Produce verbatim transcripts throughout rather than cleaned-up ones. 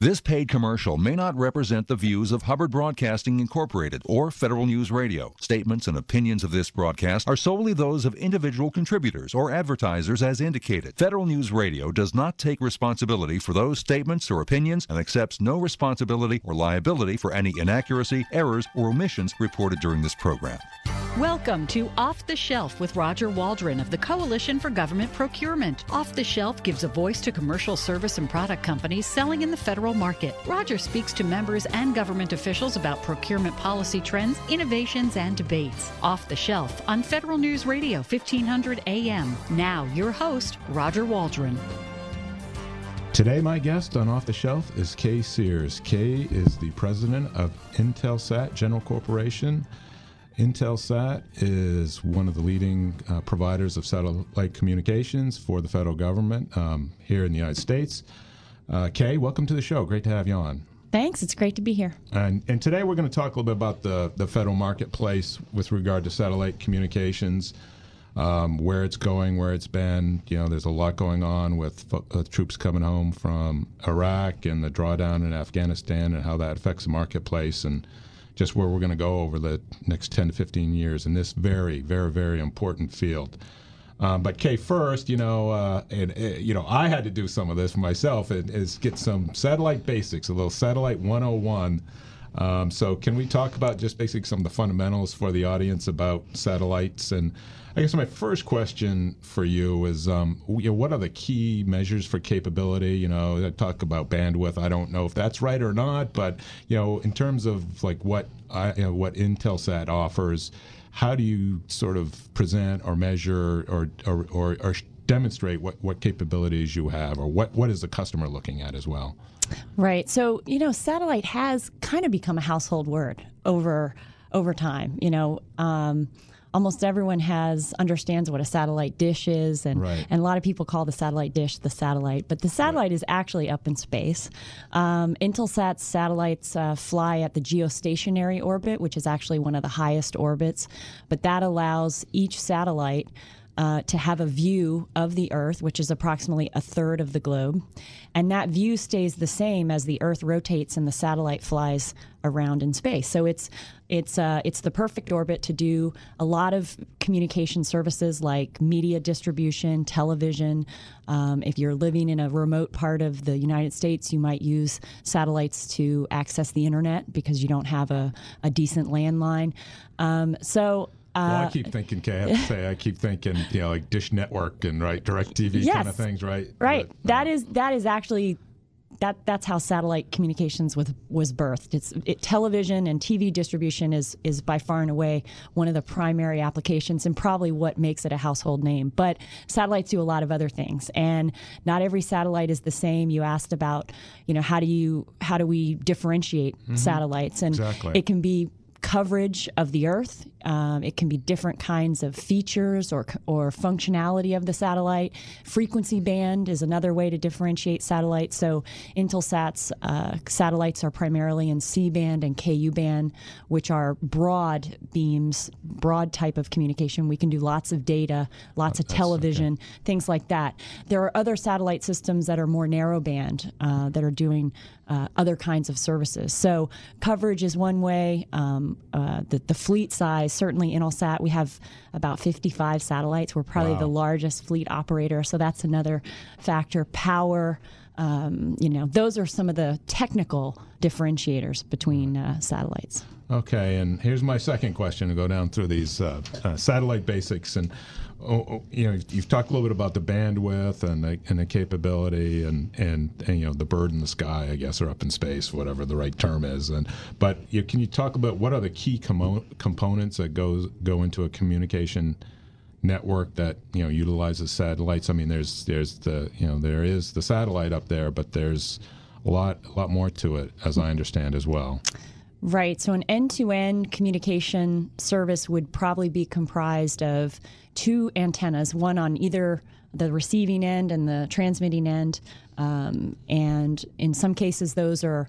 This paid commercial may not represent the views of Hubbard Broadcasting Incorporated or Federal News Radio. Statements and opinions of this broadcast are solely those of individual contributors or advertisers as indicated. Federal News Radio does not take responsibility for those statements or opinions and accepts no responsibility or liability for any inaccuracy, errors, or omissions reported during this program. Welcome to Off the Shelf with Roger Waldron of the Coalition for Government Procurement. Off the Shelf gives a voice to commercial service and product companies selling in the federal market. Roger speaks to members and government officials about procurement policy trends, innovations, and debates. Off the Shelf on Federal News Radio, fifteen hundred A M. Now, your host, Roger Waldron. Today, my guest on Off the Shelf is Kay Sears. Kay is the president of Intelsat General Corporation. Intelsat is one of the leading uh, providers of satellite communications for the federal government um, here in the United States. Uh, Kay, welcome to the show. Great to have you on. Thanks. It's great to be here. And, and today we're going to talk a little bit about the, the federal marketplace with regard to satellite communications, um, where it's going, where it's been. You know, there's a lot going on with fo- uh, troops coming home from Iraq and the drawdown in Afghanistan and how that affects the marketplace, and just where we're going to go over the next ten to fifteen years in this very, very, very important field. Um, but Kay, first, you know, uh, and uh, you know, I had to do some of this for myself. And is get some satellite basics, a little satellite one oh one. Um, so, can we talk about just basically some of the fundamentals for the audience about satellites? And I guess my first question for you is, um, you know, what are the key measures for capability? You know, I talk about bandwidth. I don't know if that's right or not, but you know, in terms of like what I, you know, what Intelsat offers, how do you sort of present or measure or or, or, or demonstrate what, what capabilities you have, or what, what is the customer looking at as well? Right. So, you know, satellite has kind of become a household word over over time. You know, um, almost everyone has understands what a satellite dish is, and, right. and a lot of people call the satellite dish the satellite, but the satellite right. is actually up in space. Um, Intelsat's satellites uh, fly at the geostationary orbit, which is actually one of the highest orbits, but that allows each satellite Uh, to have a view of the Earth, which is approximately a third of the globe. And that view stays the same as the Earth rotates and the satellite flies around in space. So it's it's uh, it's the perfect orbit to do a lot of communication services like media distribution, television. Um, if you're living in a remote part of the United States, you might use satellites to access the internet because you don't have a, a decent landline. Um, so Well, I keep thinking, Kay, I have to say, I keep thinking, you know, like Dish Network and right, DirecTV yes, kind of things, right? Right. But, that uh, is that is actually that that's how satellite communications was was birthed. It's it, television and T V distribution is is by far and away one of the primary applications and probably what makes it a household name. But satellites do a lot of other things, and not every satellite is the same. You asked about, you know, how do you how do we differentiate mm-hmm. satellites, and exactly. it can be coverage of the Earth. Um, it can be different kinds of features or or functionality of the satellite. Frequency band is another way to differentiate satellites. So Intelsat's uh, satellites are primarily in C-band and K U-band, which are broad beams, broad type of communication. We can do lots of data, lots oh, of television, okay. things like that. There are other satellite systems that are more narrow band uh, that are doing uh, other kinds of services. So coverage is one way. Um, uh, the, the fleet size, certainly Intelsat, we have about fifty-five satellites. We're probably wow. the largest fleet operator, so that's another factor. Power, um, you know, those are some of the technical differentiators between uh, satellites. Okay, and here's my second question to go down through these uh, uh, satellite basics. And oh, oh, you know, you've talked a little bit about the bandwidth and the, and the capability and, and and you know the bird in the sky, I guess, or up in space, whatever the right term is. And but you, can you talk about what are the key com- components that goes go into a communication network that you know utilizes satellites? I mean, there's there's the you know there is the satellite up there, but there's a lot a lot more to it, as I understand as well. Right. So an end-to-end communication service would probably be comprised of two antennas, one on either the receiving end and the transmitting end. Um, and in some cases, those are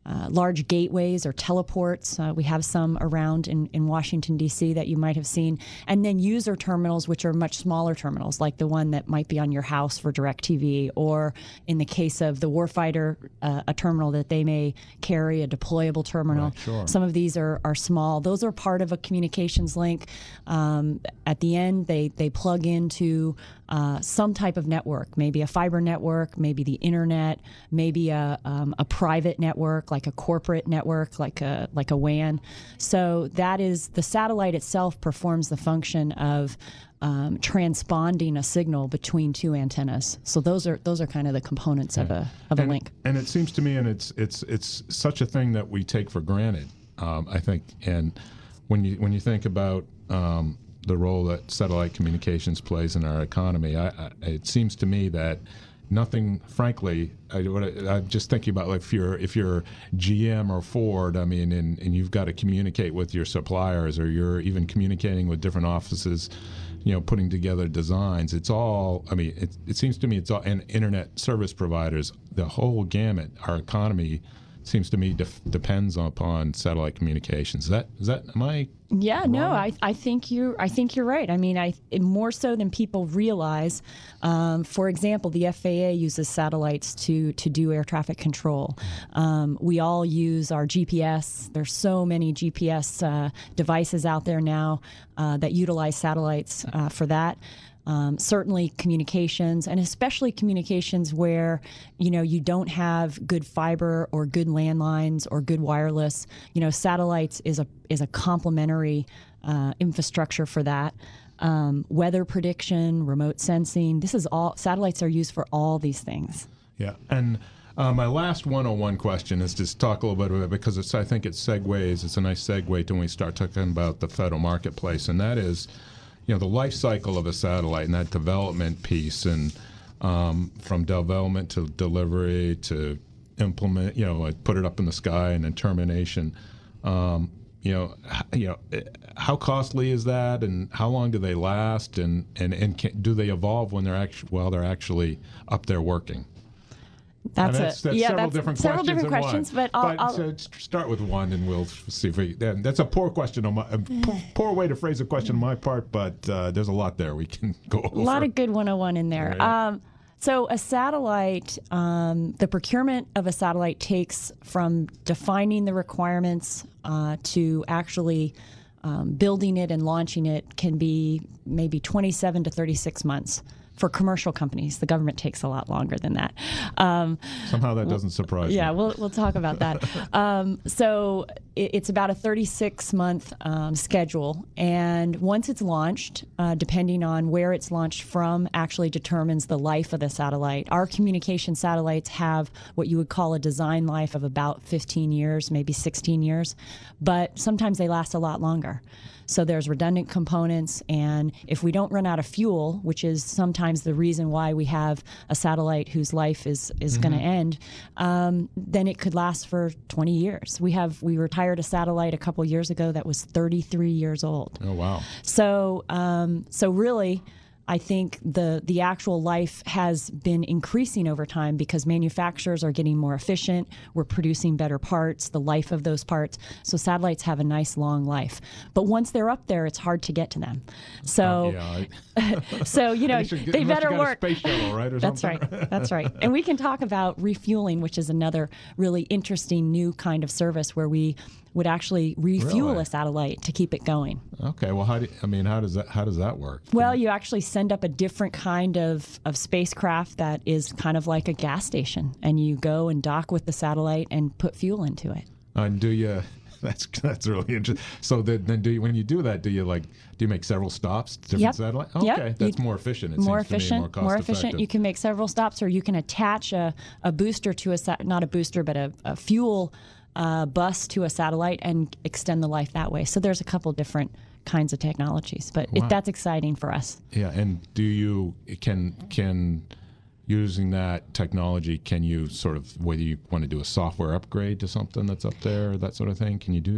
uh, large gateways or teleports. Uh, we have some around in, in Washington, D C that you might have seen. And then user terminals, which are much smaller terminals, like the one that might be on your house for DirecTV, or in the case of the warfighter, uh, a terminal that they may carry, a deployable terminal. Right, sure. Some of these are, are small. Those are part of a communications link. Um, at the end, they, they plug into uh, some type of network, maybe a fiber network, maybe the internet, maybe a, um, a private network, like a corporate network, like a like a W A N. So that is, the satellite itself performs the function of um, transponding a signal between two antennas. So those are those are kind of the components yeah. of a of and, a link. And it seems to me, and it's it's it's such a thing that we take for granted. Um, I think, and when you when you think about um, the role that satellite communications plays in our economy, I, I, it seems to me that nothing, frankly, I, what I, I'm just thinking about, like, if you're if you're G M or Ford, I mean, and, and you've got to communicate with your suppliers, or you're even communicating with different offices, you know, putting together designs. It's all, I mean, it, it seems to me it's all, and internet service providers, the whole gamut, our economy seems to me def, depends upon satellite communications. Is that, is that, am I Yeah, wrong? no, I, I think you're I think you're right. I mean, I more so than people realize. Um, for example, the F A A uses satellites to to do air traffic control. Um, we all use our G P S. There's so many G P S uh, devices out there now uh, that utilize satellites uh, for that. Um, certainly communications, and especially communications where, you know, you don't have good fiber or good landlines or good wireless. You know, satellites is a is a complementary uh, infrastructure for that. Um, weather prediction, remote sensing. This is all, satellites are used for all these things. Yeah, and uh, my last one oh one question is just talk a little bit about it, because it's, I think it segues, it's a nice segue to when we start talking about the federal marketplace, and that is, you know, the life cycle of a satellite and that development piece, and um, from development to delivery to implement, you know, like put it up in the sky and then termination. Um, you know, h- you know, how costly is that, and how long do they last, and and and can, do they evolve when they're actually while they're actually up there working? That's, that's, a, that's yeah, several that's different several questions different in questions, one. but I'll, but I'll so start with one, and we'll see if we. That's a poor question on my a poor, poor way to phrase a question on my part, but uh, there's a lot there we can go over. A lot of good one oh one in there. Right. Um, so a satellite, um, the procurement of a satellite takes from defining the requirements uh, to actually um, building it and launching it can be maybe twenty-seven to thirty-six months. For commercial companies, the government takes a lot longer than that. Um, Somehow that doesn't surprise me. Yeah, we'll we'll talk about that. um, so it, it's about a thirty-six month um, schedule, and once it's launched, uh, depending on where it's launched from, actually determines the life of the satellite. Our communication satellites have what you would call a design life of about fifteen years, maybe sixteen years, but sometimes they last a lot longer. So there's redundant components, and if we don't run out of fuel, which is sometimes the reason why we have a satellite whose life is, is mm-hmm. going to end, um, then it could last for twenty years. We have we retired a satellite a couple years ago that was thirty-three years old. Oh, wow. So um, so really, I think the the actual life has been increasing over time because manufacturers are getting more efficient. We're producing better parts, the life of those parts. So satellites have a nice long life. But once they're up there, it's hard to get to them. So, uh, yeah, I, so you know, get, they better you got work. A space shuttle, right? Or That's something? right. That's right. And we can talk about refueling, which is another really interesting new kind of service where we would actually refuel Really? a satellite to keep it going. Okay. Well, how do I mean? How does that? How does that work? Well, you actually send up a different kind of, of spacecraft that is kind of like a gas station, and you go and dock with the satellite and put fuel into it. And do you? That's that's really interesting. So then, then do you, when you do that, do you like do you make several stops, different Yep. satellites? Okay, Yep. that's You- more efficient. It more seems to me, efficient, more cost more efficient. effective. You can make several stops, or you can attach a, a booster to a sat- not a booster, but a, a fuel uh, bus to a satellite and extend the life that way. So there's a couple different kinds of technologies, but Wow. it, that's exciting for us. Yeah, and do you can can using that technology, can you sort of, whether you want to do a software upgrade to something that's up there, that sort of thing, can you do that?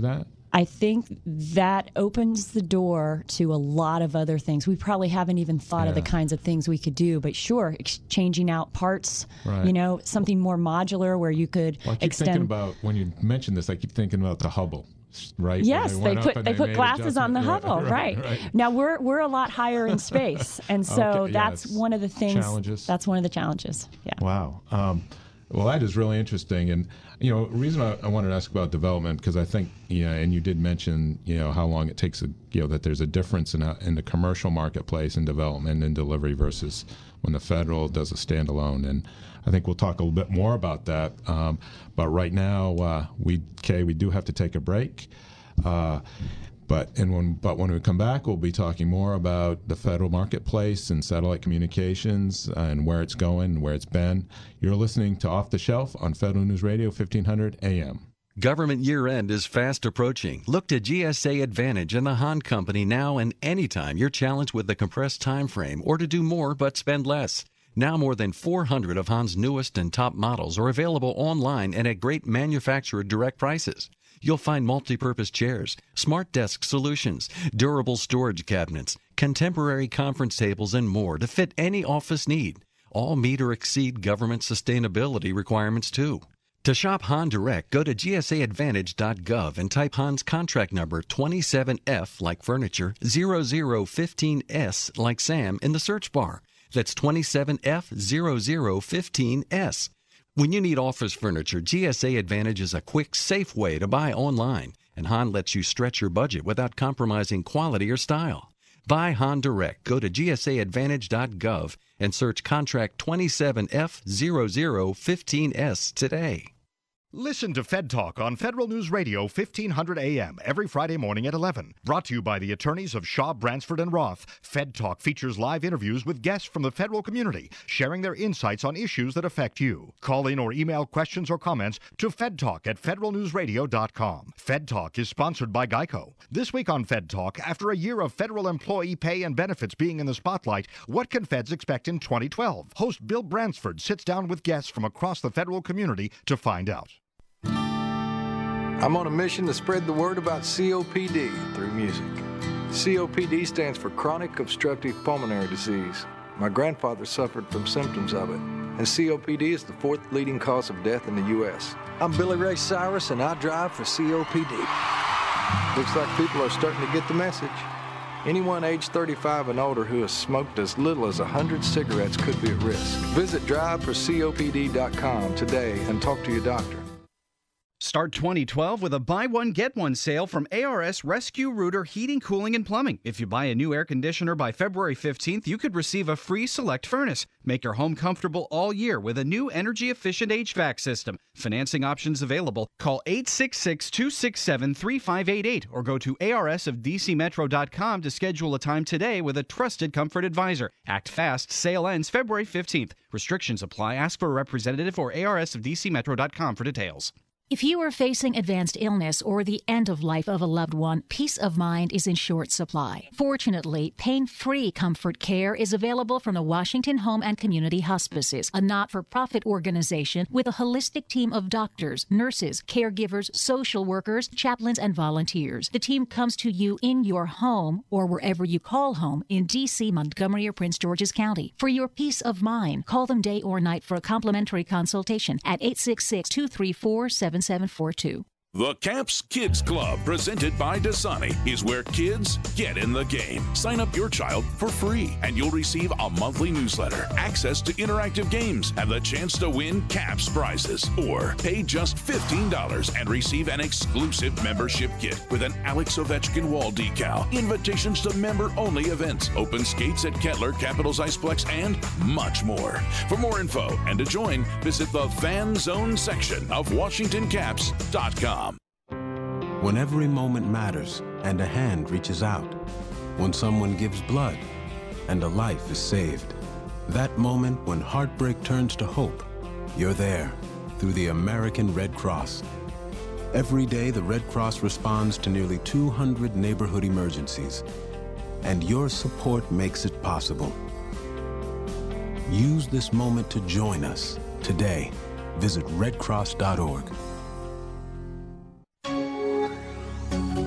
I think that opens the door to a lot of other things. We probably haven't even thought yeah. of the kinds of things we could do, but sure, exchanging out parts, right. you know, something more modular where you could well, I keep extend. thinking about, when you mentioned this, I keep thinking about the Hubble. Right? Yes, they, they put they, they put glasses on the Hubble. Right, right. right. Now we're we're a lot higher in space, and so okay, that's yes. one of the things. Challenges. That's one of the challenges. Yeah. Wow. Um, well, that is really interesting, and you know, the reason I, I wanted to ask about development because I think, you know, and you did mention, you know, how long it takes, a, you know, that there's a difference in a, in the commercial marketplace in development and delivery versus when the federal does a standalone, and I think we'll talk a little bit more about that. Um, but right now, uh, we Kay, we do have to take a break. Uh, but and when but when we come back, we'll be talking more about the federal marketplace and satellite communications and where it's going and where it's been. You're listening to Off the Shelf on Federal News Radio, fifteen hundred A M. Government year-end is fast approaching. Look to G S A Advantage and the Hahn Company now and anytime you're challenged with the compressed time frame or to do more but spend less. Now more than four hundred of Hahn's newest and top models are available online and at great manufacturer direct prices. You'll find multi-purpose chairs, smart desk solutions, durable storage cabinets, contemporary conference tables, and more to fit any office need. All meet or exceed government sustainability requirements, too. To shop Hahn Direct, go to G S A advantage dot gov and type Hahn's contract number twenty-seven F like furniture, zero zero fifteen S like Sam in the search bar. That's twenty-seven F zero zero fifteen S. When you need office furniture, G S A Advantage is a quick, safe way to buy online, and Hahn lets you stretch your budget without compromising quality or style. Buy Hahn Direct. Go to G S A advantage dot gov and search contract twenty-seven F zero zero fifteen S today. Listen to Fed Talk on Federal News Radio, fifteen hundred A M, every Friday morning at eleven. Brought to you by the attorneys of Shaw, Bransford, and Roth. Fed Talk features live interviews with guests from the federal community, sharing their insights on issues that affect you. Call in or email questions or comments to fedtalk at federal news radio dot com. Fed Talk is sponsored by Geico. This week on Fed Talk, after a year of federal employee pay and benefits being in the spotlight, what can feds expect in twenty twelve? Host Bill Bransford sits down with guests from across the federal community to find out. I'm on a mission to spread the word about C O P D through music. C O P D stands for Chronic Obstructive Pulmonary Disease. My grandfather suffered from symptoms of it, and C O P D is the fourth leading cause of death in the U S I'm Billy Ray Cyrus, and I drive for C O P D. Looks like people are starting to get the message. Anyone age thirty-five and older who has smoked as little as one hundred cigarettes could be at risk. Visit drive for C O P D dot com today and talk to your doctor. Start twenty twelve with a buy one, get one sale from A R S Rescue Rooter Heating, Cooling, and Plumbing. If you buy a new air conditioner by February fifteenth, you could receive a free select furnace. Make your home comfortable all year with a new energy-efficient H V A C system. Financing options available. Call eight six six, two six seven, three five eight eight or go to A R S of D C metro dot com to schedule a time today with a trusted comfort advisor. Act fast. Sale ends February fifteenth. Restrictions apply. Ask for a representative or A R S of D C metro dot com for details. If you are facing advanced illness or the end of life of a loved one, peace of mind is in short supply. Fortunately, pain-free comfort care is available from the Washington Home and Community Hospices, a not-for-profit organization with a holistic team of doctors, nurses, caregivers, social workers, chaplains, and volunteers. The team comes to you in your home or wherever you call home in D C, Montgomery, or Prince George's County. For your peace of mind, call them day or night for a complimentary consultation at eight six six, two three four, seven seven four two. The Caps Kids Club, presented by Dasani, is where kids get in the game. Sign up your child for free, and you'll receive a monthly newsletter, access to interactive games, and the chance to win Caps prizes. Or pay just fifteen dollars and receive an exclusive membership kit with an Alex Ovechkin wall decal, invitations to member-only events, open skates at Kettler, Capitals Iceplex, and much more. For more info and to join, visit the Fan Zone section of Washington Caps dot com. When every moment matters and a hand reaches out. When someone gives blood and a life is saved. That moment when heartbreak turns to hope. You're there through the American Red Cross. Every day, the Red Cross responds to nearly two hundred neighborhood emergencies. And your support makes it possible. Use this moment to join us today. Visit red cross dot org.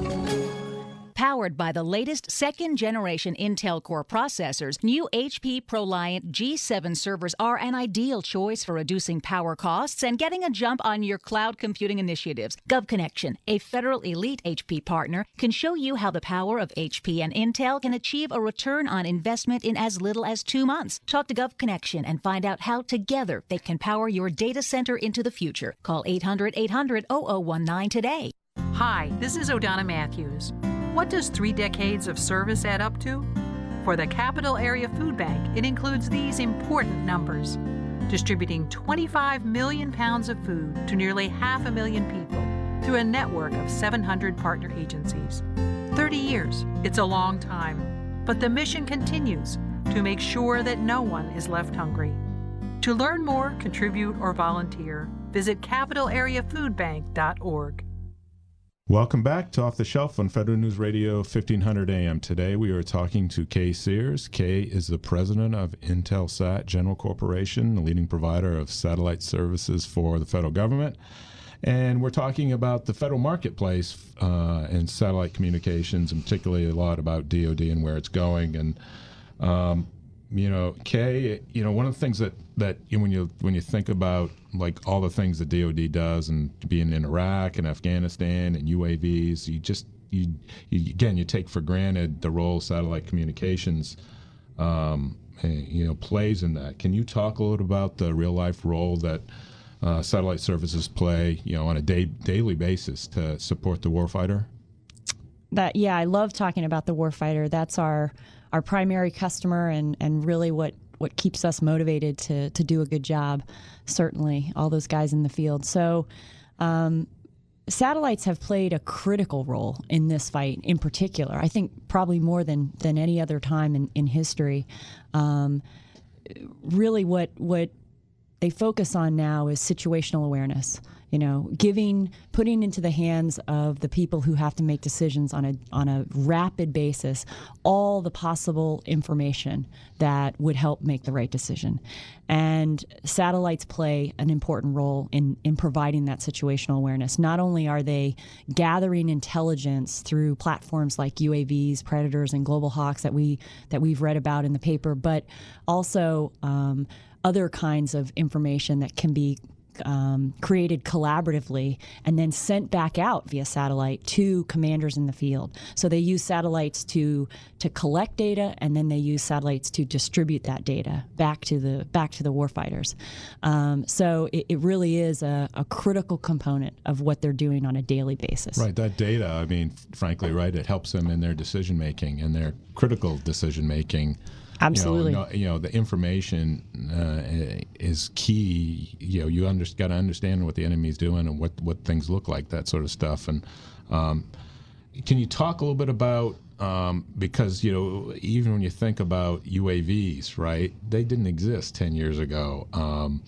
Powered by the latest second-generation Intel Core processors, new H P ProLiant G seven servers are an ideal choice for reducing power costs and getting a jump on your cloud computing initiatives. GovConnection, a federal elite H P partner, can show you how the power of H P and Intel can achieve a return on investment in as little as two months. Talk to GovConnection and find out how together they can power your data center into the future. Call eight hundred, eight hundred, oh oh one nine today. Hi, this is O'Donna Matthews. What does three decades of service add up to? For the Capital Area Food Bank, it includes these important numbers: distributing twenty-five million pounds of food to nearly half a million people through a network of seven hundred partner agencies. thirty years, it's a long time, but the mission continues to make sure that no one is left hungry. To learn more, contribute, or volunteer, visit capital area food bank dot org. Welcome back to Off the Shelf on Federal News Radio fifteen hundred A M. Today we are talking to Kay Sears. Kay is the president of Intelsat General Corporation, the leading provider of satellite services for the federal government. And we're talking about the federal marketplace uh, and satellite communications, and particularly a lot about D O D and where it's going. And um, you know, Kay, you know, one of the things that that you know, when you when you think about like all the things that D O D does, and being in Iraq and Afghanistan and U A Vs, you just you, you again you take for granted the role satellite communications um, you know plays in that. Can you talk a little about the real life role that uh, satellite services play, you know, on a day, daily basis to support the warfighter? That yeah, I love talking about the warfighter. That's our our primary customer, and, and really what, what keeps us motivated to to do a good job. Certainly, all those guys in the field. So, um, satellites have played a critical role in this fight, in particular. I think probably more than than any other time in in history. Um, really, what what they focus on now is situational awareness. You know, giving, putting into the hands of the people who have to make decisions on a on a rapid basis all the possible information that would help make the right decision. And satellites play an important role in, in providing that situational awareness. Not only are they gathering intelligence through platforms like U A Vs, Predators, and Global Hawks that we that we've read about in the paper, but also um, other kinds of information that can be Um, created collaboratively and then sent back out via satellite to commanders in the field. So they use satellites to to collect data, and then they use satellites to distribute that data back to the back to the warfighters. Um, so it, it really is a, a critical component of what they're doing on a daily basis. Right, that data, I mean, frankly, right, it helps them in their decision making and their critical decision making. Absolutely. You know, no, you know the information uh, is key. You know, you under, got to understand what the enemy's doing and what, what things look like, that sort of stuff. And um, can you talk a little bit about, um, because, you know, even when you think about U A Vs, right, they didn't exist ten years ago. Um,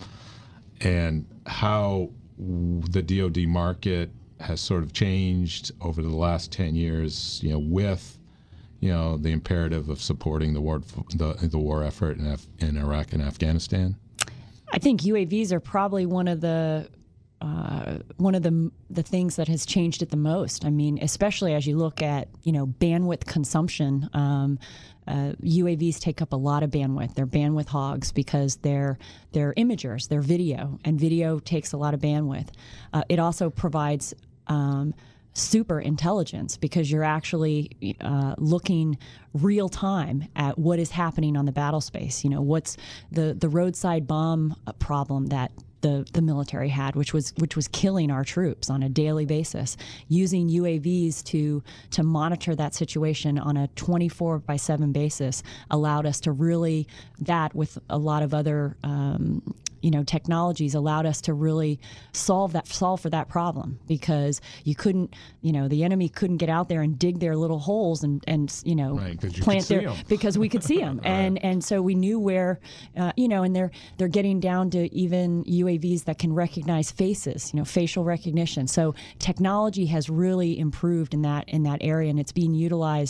and how the D O D market has sort of changed over the last ten years, you know, with you know, the imperative of supporting the war, the, the war effort in, Af- in Iraq and Afghanistan? I think U A Vs are probably one of the uh, one of the the things that has changed it the most. I mean, especially as you look at you know bandwidth consumption. Um, uh, U A Vs take up a lot of bandwidth. They're bandwidth hogs because they're they're imagers, they're video, and video takes a lot of bandwidth. Uh, it also provides um, super intelligence because you're actually uh, looking real time at what is happening on the battle space. You know, what's the, the roadside bomb problem that the, the military had, which was which was killing our troops on a daily basis. Using U A Vs to to monitor that situation on a twenty-four by seven basis allowed us to really, that with a lot of other um, you know, technologies allowed us to really solve that, solve for that problem, because you couldn't, you know, the enemy couldn't get out there and dig their little holes and, and you know, right, you plant their, because we could see them. Right. And, and so we knew where, uh, you know, and they're, they're getting down to even U A Vs that can recognize faces, you know, facial recognition. So technology has really improved in that, in that area, and it's being utilized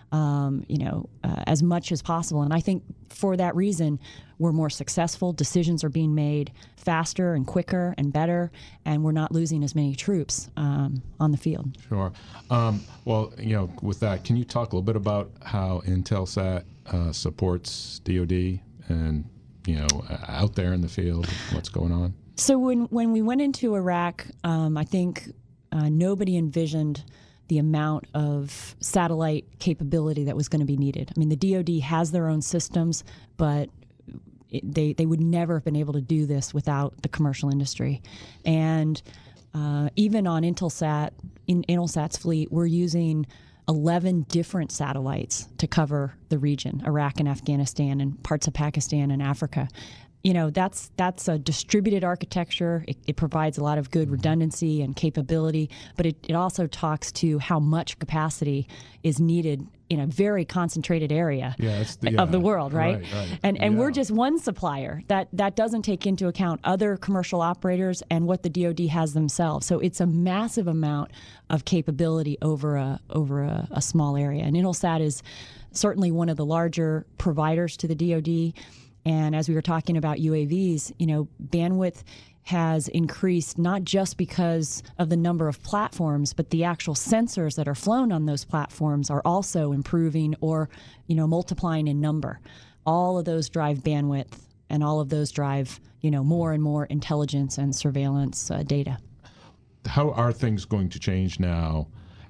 um, you know, uh, as much as possible. And I think for that reason, we're more successful. Decisions are being made faster and quicker and better, and we're not losing as many troops um, on the field. Sure. Um, well, you know, with that, can you talk a little bit about how Intelsat uh, supports D O D and, you know, out there in the field, what's going on? So when, when we went into Iraq, um, I think uh, nobody envisioned the amount of satellite capability that was going to be needed. I mean, the D O D has their own systems, but it, they they would never have been able to do this without the commercial industry. And uh, even on Intelsat, in Intelsat's fleet, we're using eleven different satellites to cover the region, Iraq and Afghanistan and parts of Pakistan and Africa. You know, that's that's a distributed architecture. It, it provides a lot of good redundancy and capability, but it, it also talks to how much capacity is needed in a very concentrated area yeah, it's the, yeah, of the world, right? right, right. And and yeah. we're just one supplier. That that doesn't take into account other commercial operators and what the D O D has themselves. So it's a massive amount of capability over a over a, a small area. And Intelsat is certainly one of the larger providers to the D O D. And as we were talking about U A Vs, you know, bandwidth has increased not just because of the number of platforms, but the actual sensors that are flown on those platforms are also improving or, you know, multiplying in number. All of those drive bandwidth, and all of those drive, you know, more and more intelligence and surveillance uh, data. How are things going to change now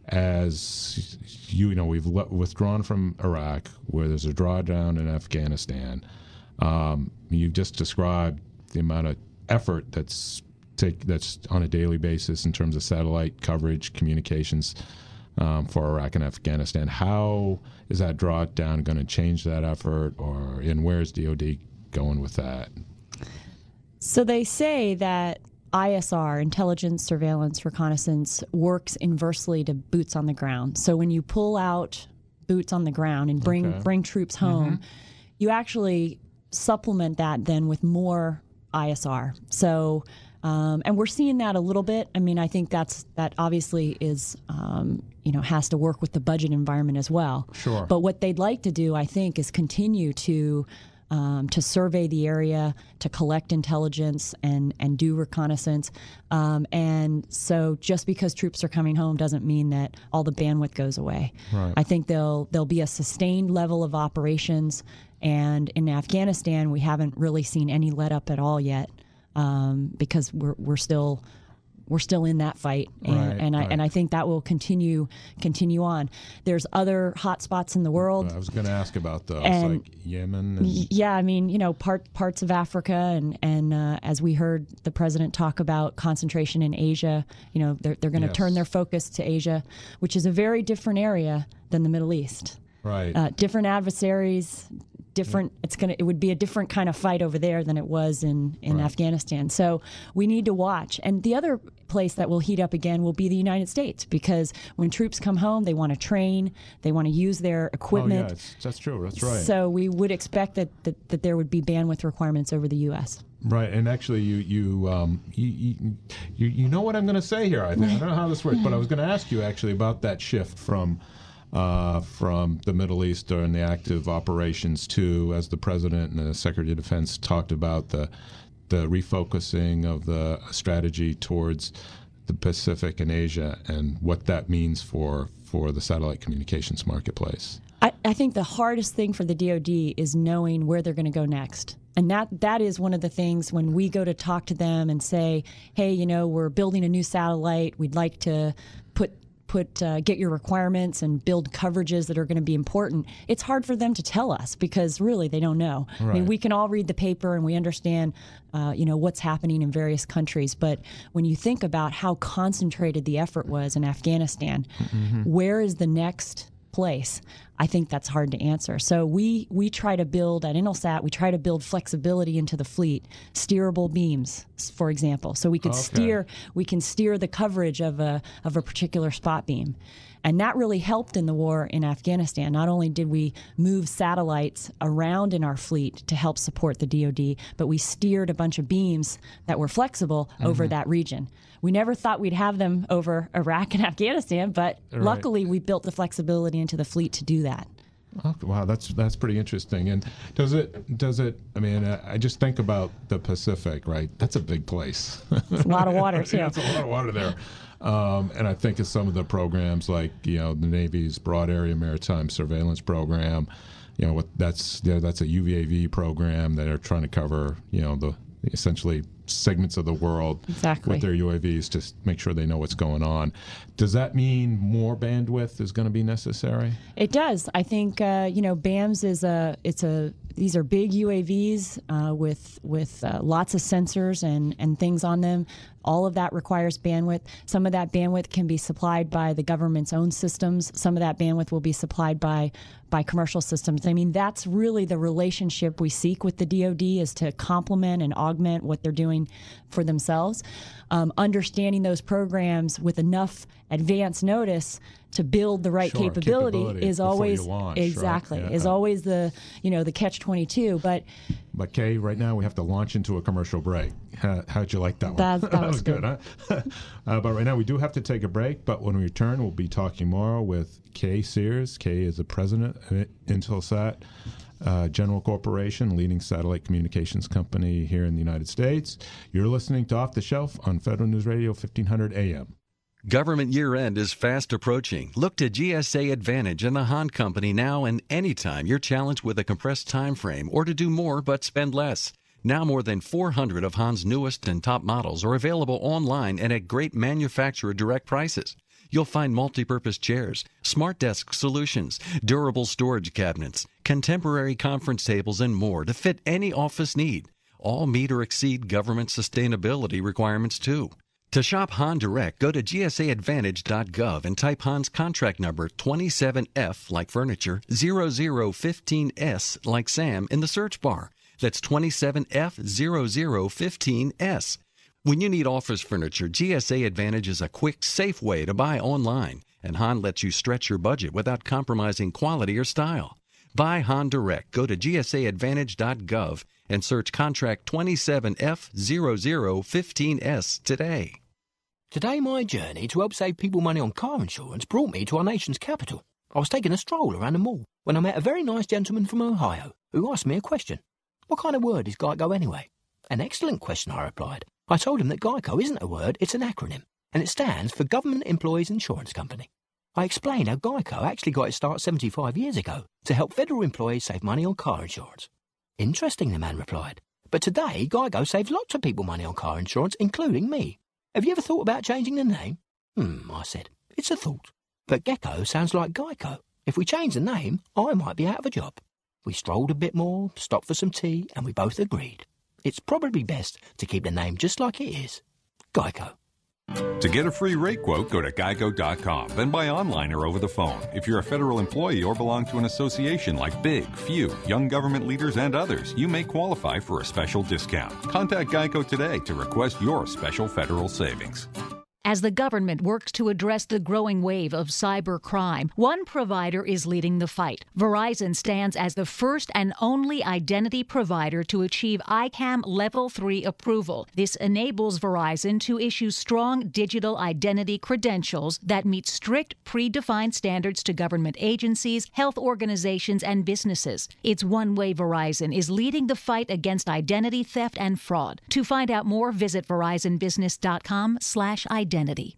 as, you know, we've le- withdrawn from Iraq, where there's a drawdown in Afghanistan? Um, you've just described the amount of effort that's take that's on a daily basis in terms of satellite coverage, communications um, for Iraq and Afghanistan. How is that drawdown going to change that effort, or and where's D O D going with that? So they say that I S R, intelligence, surveillance, reconnaissance, works inversely to boots on the ground. So when you pull out boots on the ground and bring Okay. bring troops home, Mhm. you actually supplement that then with more I S R. So, um, and we're seeing that a little bit. I mean, I think that's that obviously is, um, you know, has to work with the budget environment as well. Sure. But what they'd like to do, I think, is continue to um, to survey the area, to collect intelligence and and do reconnaissance. Um, and so, just because troops are coming home doesn't mean that all the bandwidth goes away. Right. I think there'll there'll be a sustained level of operations. And in Afghanistan, we haven't really seen any let up at all yet, um, because we're we're still we're still in that fight, and, Right, and I right. and I think that will continue continue on. There's other hot spots in the world. I was going to ask about those, And- like Yemen. And, Y- Yeah, I mean, you know, part parts of Africa, and and uh, as we heard the president talk about concentration in Asia, you know, they're they're going to Yes. turn their focus to Asia, which is a very different area than the Middle East. right. Uh, different adversaries, different. It's gonna. It would be a different kind of fight over there than it was in in Right. Afghanistan. So we need to watch. And the other place that will heat up again will be the United States, because when troops come home, they want to train, they want to use their oh, equipment. yeah, it's, that's true. That's right. So we would expect that, that that there would be bandwidth requirements over the U S. Right, and actually, you you um, you, you you you know what I'm going to say here. I think I don't know how this works, but I was going to ask you actually about that shift from uh, from the Middle East and the active operations to, as the President and the Secretary of Defense talked about, the the refocusing of the strategy towards the Pacific and Asia, and what that means for for the satellite communications marketplace. I, I think the hardest thing for the D O D is knowing where they're going to go next. And that that is one of the things when we go to talk to them and say, hey, you know, we're building a new satellite. We'd like to put put uh, get your requirements and build coverages that are going to be important. It's hard for them to tell us because really they don't know. I mean, Right. we can all read the paper and we understand, uh, you know, what's happening in various countries. But when you think about how concentrated the effort was in Afghanistan, where is the next place? I think that's hard to answer. So we we try to build at Intelsat, we try to build flexibility into the fleet, steerable beams, s- for example, so we could Okay. steer we can steer the coverage of a of a particular spot beam. And that really helped in the war in Afghanistan. Not only did we move satellites around in our fleet to help support the D O D, but we steered a bunch of beams that were flexible over that region. We never thought we'd have them over Iraq and Afghanistan, but Right. luckily we built the flexibility into the fleet to do that. Oh, wow, that's that's pretty interesting. And does it does it? I mean, uh, I just think about the Pacific, right? That's a big place. It's a lot of water too. Yeah, it's a lot of water there. Um, and I think of some of the programs like you know the Navy's Broad Area Maritime Surveillance Program. You know, what that's you know, that's a U V A V program that are trying to cover you know the essentially segments of the world exactly. with their U A Vs to make sure they know what's going on. Does that mean more bandwidth is going to be necessary? It does. I think uh, you know B A M S is a it's a these are big U A Vs uh, with with uh, lots of sensors and and things on them. All of that requires bandwidth. Some of that bandwidth can be supplied by the government's own systems. Some of that bandwidth will be supplied by by commercial systems. I mean, that's really the relationship we seek with the D O D, is to complement and augment what they're doing for themselves. Um, understanding those programs with enough advance notice to build the right sure, capability, capability is always launch, exactly right? yeah. is always the you know the catch twenty-two. But but Kay, right now we have to launch into a commercial break. How, how'd you like that one? That, that, that was was good. good, huh? uh, but right now we do have to take a break. But when we return, we'll be talking more with Kay Sears. Kay is the president of Intelsat uh, General Corporation, leading satellite communications company here in the United States. You're listening to Off the Shelf on Federal News Radio fifteen hundred A M. Government year-end is fast approaching. Look to G S A Advantage and the Hahn Company now and anytime you're challenged with a compressed time frame or to do more but spend less. Now more than four hundred of Hahn's newest and top models are available online and at great manufacturer direct prices. You'll find multi-purpose chairs, smart desk solutions, durable storage cabinets, contemporary conference tables, and more to fit any office need. All meet or exceed government sustainability requirements too. To shop Hahn Direct, go to G S A advantage dot gov and type Hahn's contract number twenty-seven F like furniture, zero zero fifteen S like Sam in the search bar. That's twenty-seven F zero zero fifteen S. When you need office furniture, G S A Advantage is a quick, safe way to buy online, and Hahn lets you stretch your budget without compromising quality or style. Buy Hahn Direct. Go to G S A advantage dot gov and search contract twenty-seven F zero zero fifteen S today. Today, my journey to help save people money on car insurance brought me to our nation's capital. I was taking a stroll around the mall when I met a very nice gentleman from Ohio who asked me a question. What kind of word is GEICO anyway? An excellent question, I replied. I told him that GEICO isn't a word, it's an acronym, and it stands for Government Employees Insurance Company. I explained how GEICO actually got its start seventy-five years ago to help federal employees save money on car insurance. Interesting, the man replied. But today, GEICO saves lots of people money on car insurance, including me. Have you ever thought about changing the name? Hmm, I said. It's a thought. But Gecko sounds like Geico. If we change the name, I might be out of a job. We strolled a bit more, stopped for some tea, and we both agreed. It's probably best to keep the name just like it is. Geico. To get a free rate quote, go to geico dot com, then buy online or over the phone. If you're a federal employee or belong to an association like Big, Few, Young Government Leaders, and others, you may qualify for a special discount. Contact Geico today to request your special federal savings. As the government works to address the growing wave of cyber crime, one provider is leading the fight. Verizon stands as the first and only identity provider to achieve I CAM Level three approval. This enables Verizon to issue strong digital identity credentials that meet strict predefined standards to government agencies, health organizations, and businesses. It's one way Verizon is leading the fight against identity theft and fraud. To find out more, visit verizon business dot com slash identity. Identity.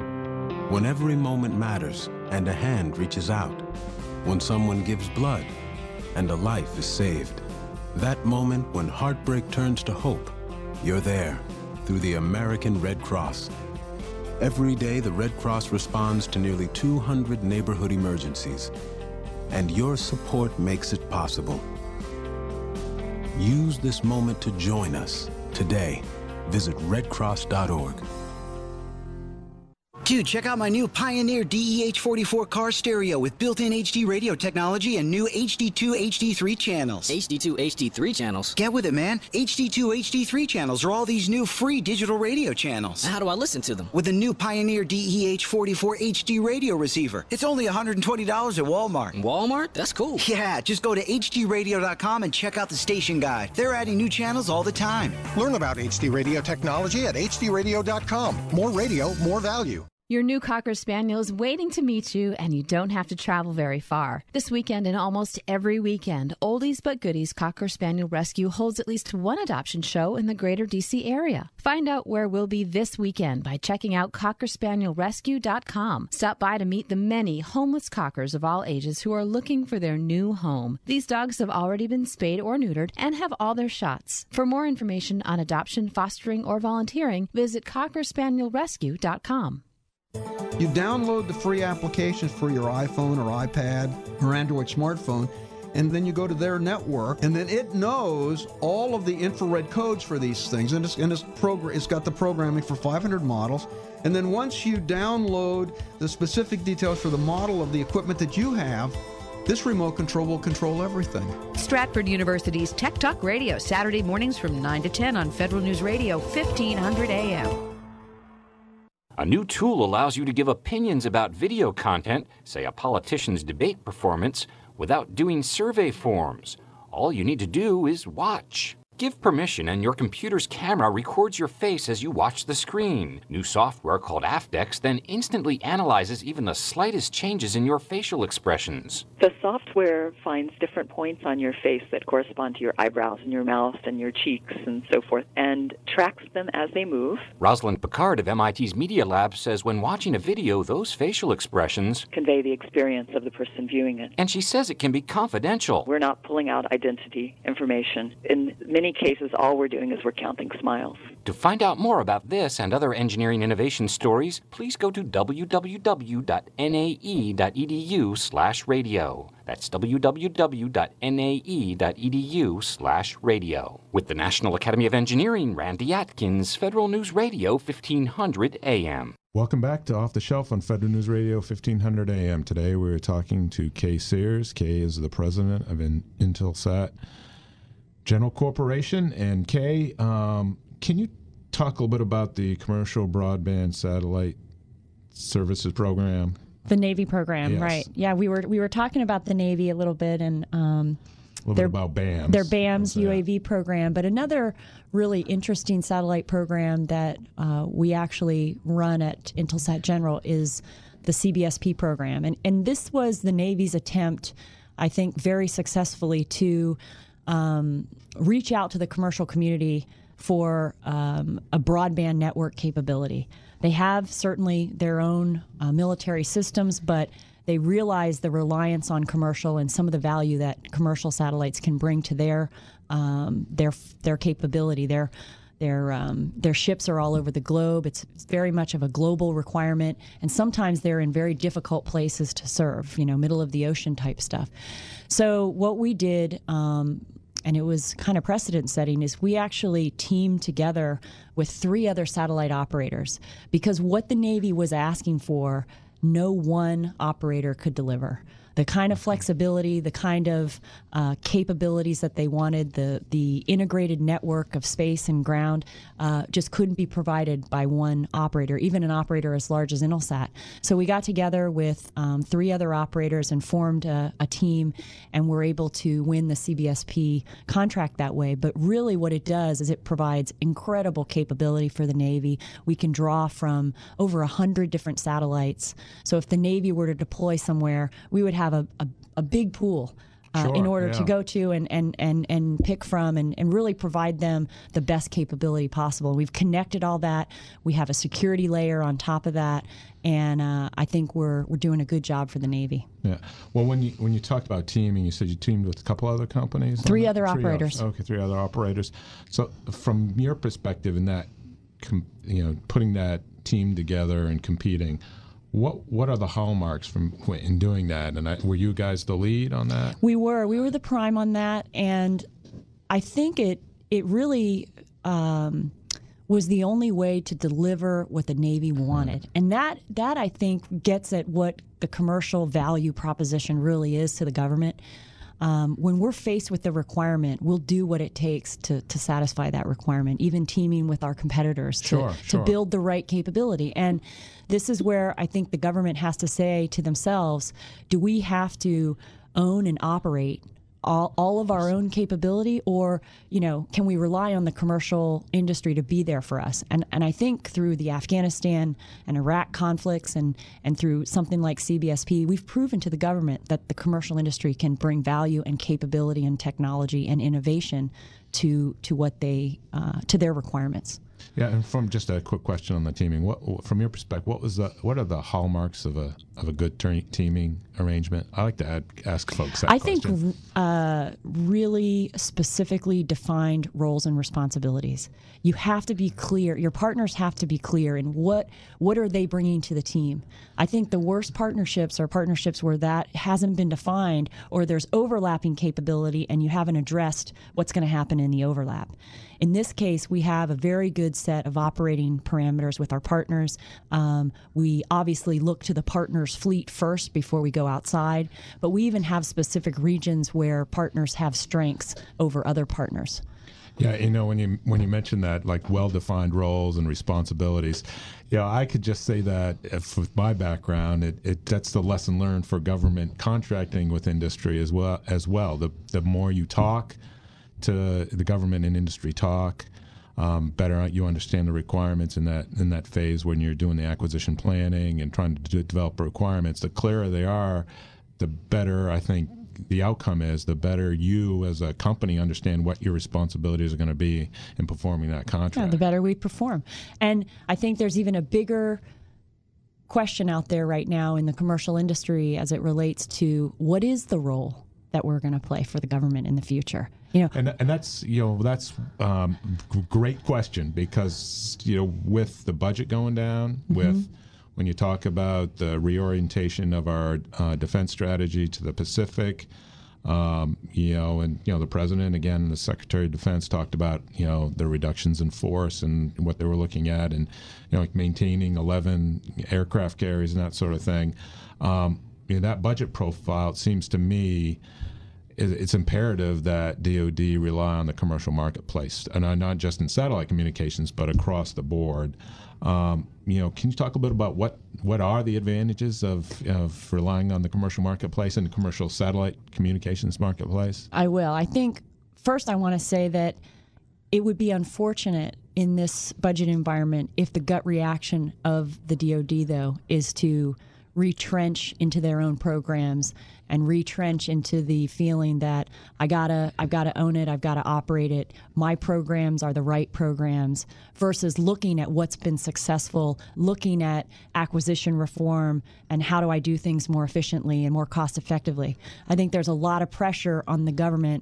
When every moment matters and a hand reaches out, when someone gives blood and a life is saved, that moment when heartbreak turns to hope, you're there through the American Red Cross. Every day, the Red Cross responds to nearly two hundred neighborhood emergencies, and your support makes it possible. Use this moment to join us today. Visit red cross dot org. Dude, check out my new Pioneer D E H forty-four car stereo with built-in H D radio technology and new H D two H D three channels. H D two H D three channels? Get with it, man. H D two H D three channels are all these new free digital radio channels. How do I listen to them? With the new Pioneer D E H forty-four H D radio receiver. It's only one hundred twenty dollars at Walmart. Walmart? That's cool. Yeah, just go to H D radio dot com and check out the station guide. They're adding new channels all the time. Learn about H D radio technology at H D radio dot com. More radio, more value. Your new Cocker Spaniel is waiting to meet you, and you don't have to travel very far. This weekend and almost every weekend, Oldies But Goodies Cocker Spaniel Rescue holds at least one adoption show in the greater D C area. Find out where we'll be this weekend by checking out cocker spaniel rescue dot com. Stop by to meet the many homeless cockers of all ages who are looking for their new home. These dogs have already been spayed or neutered and have all their shots. For more information on adoption, fostering, or volunteering, visit cocker spaniel rescue dot com. You download the free applications for your iPhone or iPad or Android smartphone, and then you go to their network, and then it knows all of the infrared codes for these things, and it's, and it's, progr- it's got the programming for five hundred models. And then once you download the specific details for the model of the equipment that you have, this remote control will control everything. Stratford University's Tech Talk Radio, Saturday mornings from nine to ten on Federal News Radio, fifteen hundred A M. A new tool allows you to give opinions about video content, say a politician's debate performance, without doing survey forms. All you need to do is watch. Give permission and your computer's camera records your face as you watch the screen. New software called Afdex then instantly analyzes even the slightest changes in your facial expressions. The software finds different points on your face that correspond to your eyebrows and your mouth and your cheeks and so forth, and tracks them as they move. Rosalind Picard of M I T's Media Lab says when watching a video, those facial expressions convey the experience of the person viewing it. And she says it can be confidential. We're not pulling out identity information. In many cases, all we're doing is we're counting smiles. To find out more about this and other engineering innovation stories, please go to w w w dot n a e dot e d u slash radio. That's w w w dot n a e dot e d u slash radio. With the National Academy of Engineering, Randy Atkins, Federal News Radio, fifteen hundred A M. Welcome back to Off the Shelf on Federal News Radio, fifteen hundred A M. Today we're talking to Kay Sears. Kay is the president of In- Intelsat General Corporation. And Kay, um, can you talk a little bit about the Commercial Broadband Satellite Services Program? The Navy program, yes. right? Yeah, we were we were talking about the Navy a little bit, and um, a little bit about BAMS. Their BAMS U A V program, but another really interesting satellite program that uh, we actually run at Intelsat General is the C B S P program, and and this was the Navy's attempt, I think, very successfully to um, reach out to the commercial community for um, a broadband network capability. They have certainly their own uh, military systems, but they realize the reliance on commercial and some of the value that commercial satellites can bring to their um, their their capability. Their their um, their ships are all over the globe. It's, it's very much of a global requirement, and sometimes they're in very difficult places to serve. You know, middle of the ocean type stuff. So what we did. Um, and it was kind of precedent setting, is we actually teamed together with three other satellite operators, because what the Navy was asking for, no one operator could deliver. The kind of flexibility, the kind of uh, capabilities that they wanted, the the integrated network of space and ground uh, just couldn't be provided by one operator, even an operator as large as Intelsat. So we got together with um, three other operators and formed a, a team, and were able to win the C B S P contract that way. But really what it does is it provides incredible capability for the Navy. We can draw from over one hundred different satellites. So if the Navy were to deploy somewhere, we would have a, a, a big pool uh, sure, in order yeah. to go to and, and, and, and pick from and, and really provide them the best capability possible. We've connected all that. We have a security layer on top of that, and uh, I think we're we're doing a good job for the Navy. Yeah. Well, when you when you talked about teaming, you said you teamed with a couple other companies? Three other three operators. Other, okay, three other operators. So from your perspective in that, com, you know, putting that team together and competing, What what are the hallmarks from in doing that? And I, were you guys the lead on that? We were. We were the prime on that, and I think it it really um, was the only way to deliver what the Navy wanted, and that that I think gets at what the commercial value proposition really is to the government. Um, when we're faced with the requirement, we'll do what it takes to to satisfy that requirement, even teaming with our competitors to, sure, to sure. build the right capability. And this is where I think the government has to say to themselves, do we have to own and operate all, all of our own capability, or, you know, can we rely on the commercial industry to be there for us? And and I think through the Afghanistan and Iraq conflicts and, and through something like C B S P, we've proven to the government that the commercial industry can bring value and capability and technology and innovation to to what they uh, to their requirements. Yeah, and from just a quick question on the teaming, what from your perspective, what was the what are the hallmarks of a of a good ter- teaming arrangement? I like to add, ask folks that I question. think uh, really specifically defined roles and responsibilities. You have to be clear. Your partners have to be clear in what what are they bringing to the team. I think the worst partnerships are partnerships where that hasn't been defined, or there's overlapping capability and you haven't addressed what's going to happen in the overlap. In this case, we have a very good set of operating parameters with our partners. Um, we obviously look to the partners' fleet first before we go outside, but we even have specific regions where partners have strengths over other partners. Yeah, you know, when you when you mention that, like well-defined roles and responsibilities, you know, I could just say that if, with my background, it, it that's the lesson learned for government contracting with industry as well. As well, the the more you talk to the government and industry talk, um, better you understand the requirements in that in that phase when you're doing the acquisition planning and trying to do, develop requirements. The clearer they are, the better I think the outcome is. The better you as a company understand what your responsibilities are going to be in performing that contract. Yeah, the better we perform. And I think there's even a bigger question out there right now in the commercial industry as it relates to what is the role that we're going to play for the government in the future. You know, and and that's you know that's um, g- great question, because you know with the budget going down, mm-hmm. with when you talk about the reorientation of our uh, defense strategy to the Pacific, um, you know, and you know the president again, the Secretary of Defense talked about you know the reductions in force and what they were looking at, and you know like maintaining eleven aircraft carriers and that sort of thing. Um, you know, that budget profile, it seems to me, it's imperative that D O D rely on the commercial marketplace, and not just in satellite communications, but across the board. Um, you know, can you talk a bit about what, what are the advantages of, of relying on the commercial marketplace and the commercial satellite communications marketplace? I will. I think first I want to say that it would be unfortunate in this budget environment if the gut reaction of the D O D, though, is to retrench into their own programs and retrench into the feeling that I gotta, I've got to own it, I've got to operate it. My programs are the right programs, versus looking at what's been successful, looking at acquisition reform and how do I do things more efficiently and more cost effectively. I think there's a lot of pressure on the government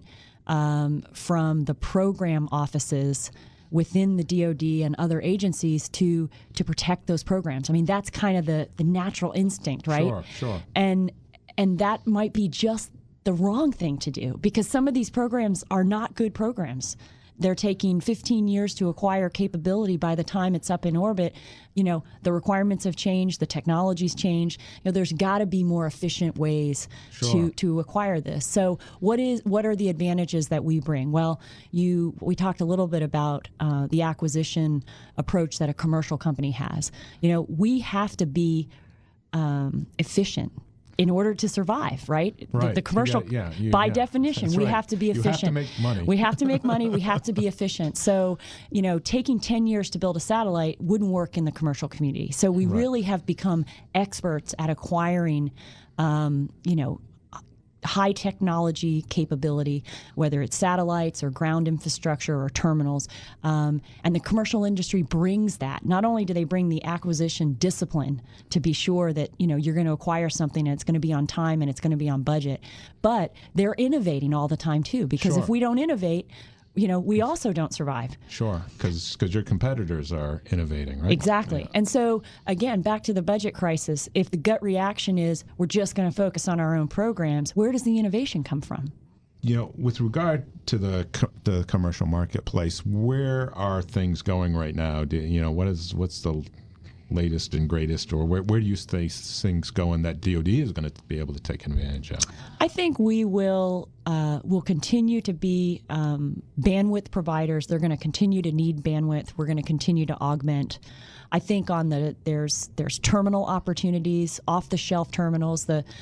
um, from the program offices within the D O D and other agencies to to protect those programs. I mean, that's kind of the, the natural instinct, right? Sure, sure. And and that might be just the wrong thing to do, because some of these programs are not good programs. They're taking fifteen years to acquire capability. By the time it's up in orbit, you know, the requirements have changed, the technology's changed. You know, there's got to be more efficient ways Sure. to to acquire this. So, what is what are the advantages that we bring? Well, you we talked a little bit about uh, the acquisition approach that a commercial company has. You know, we have to be um, efficient in order to survive, right? Right. The, the commercial, You got- yeah, you- by yeah. definition, That's we right. have to be You have to efficient. make money. We have to make money. We have to be efficient. So, you know, taking ten years to build a satellite wouldn't work in the commercial community. So we Right. really have become experts at acquiring, um, you know, high technology capability, whether it's satellites or ground infrastructure or terminals. Um, and the commercial industry brings that. Not only do they bring the acquisition discipline to be sure that, you know, you're going to acquire something and it's going to be on time and it's going to be on budget, but they're innovating all the time too, because Sure. if we don't innovate, you know, we also don't survive. Sure, because your competitors are innovating, right? Exactly. And so, again, back to the budget crisis, if the gut reaction is we're just going to focus on our own programs, where does the innovation come from? You know, with regard to the co- the commercial marketplace, where are things going right now? Do, you know, what is what's the latest and greatest, or where, where do you see things going that D O D is going to be able to take advantage of? I think we will uh, will continue to be um, bandwidth providers. They're going to continue to need bandwidth. We're going to continue to augment. I think on the there's there's terminal opportunities, off the shelf terminals. The the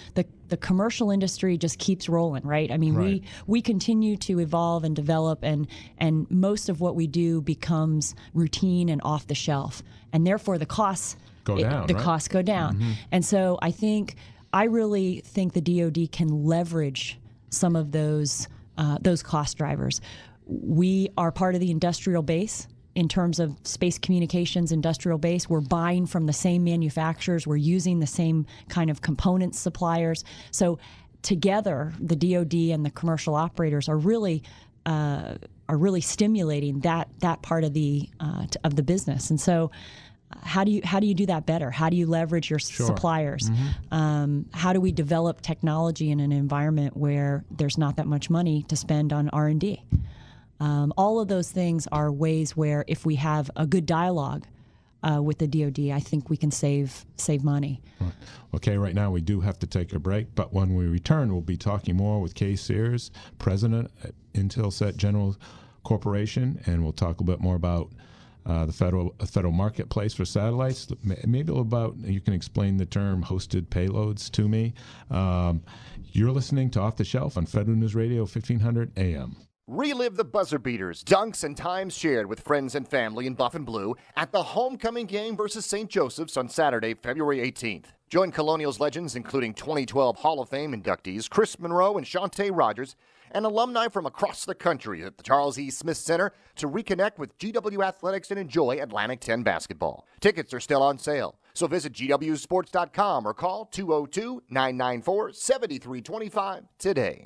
the commercial industry just keeps rolling, right? I mean, Right. we we continue to evolve and develop, and and most of what we do becomes routine and off the shelf, and therefore the costs Go it- down, the right? costs go down. Mhm. And so I think I really think the D O D can leverage some of those uh, those cost drivers. We are part of the industrial base. In terms of space communications industrial base, we're buying from the same manufacturers, we're using the same kind of components suppliers. So together, the D O D and the commercial operators are really uh, are really stimulating that that part of the uh, t- of the business. And so, uh, how do you how do you do that better? How do you leverage your Sure. suppliers? Mhm. Um, how do we develop technology in an environment where there's not that much money to spend on R and D? Um, all of those things are ways where, if we have a good dialogue uh, with the D O D, I think we can save save money. Right. Okay, right now we do have to take a break, but when we return, we'll be talking more with Kay Sears, president at Intelsat General Corporation, and we'll talk a bit more about uh, the federal uh, federal marketplace for satellites. M- Maybe a little about, you can explain the term hosted payloads to me. Um, you're listening to Off the Shelf on Federal News Radio, fifteen hundred A M. Relive the buzzer beaters, dunks, and times shared with friends and family in Buff and Blue at the homecoming game versus Saint Joseph's on Saturday, February eighteenth. Join Colonials legends including twenty twelve Hall of Fame inductees Chris Monroe and Shantae Rogers, and alumni from across the country at the Charles E. Smith Center to reconnect with G W Athletics and enjoy Atlantic ten basketball. Tickets are still on sale, so visit G W sports dot com or call two oh two, nine nine four, seven three two five today.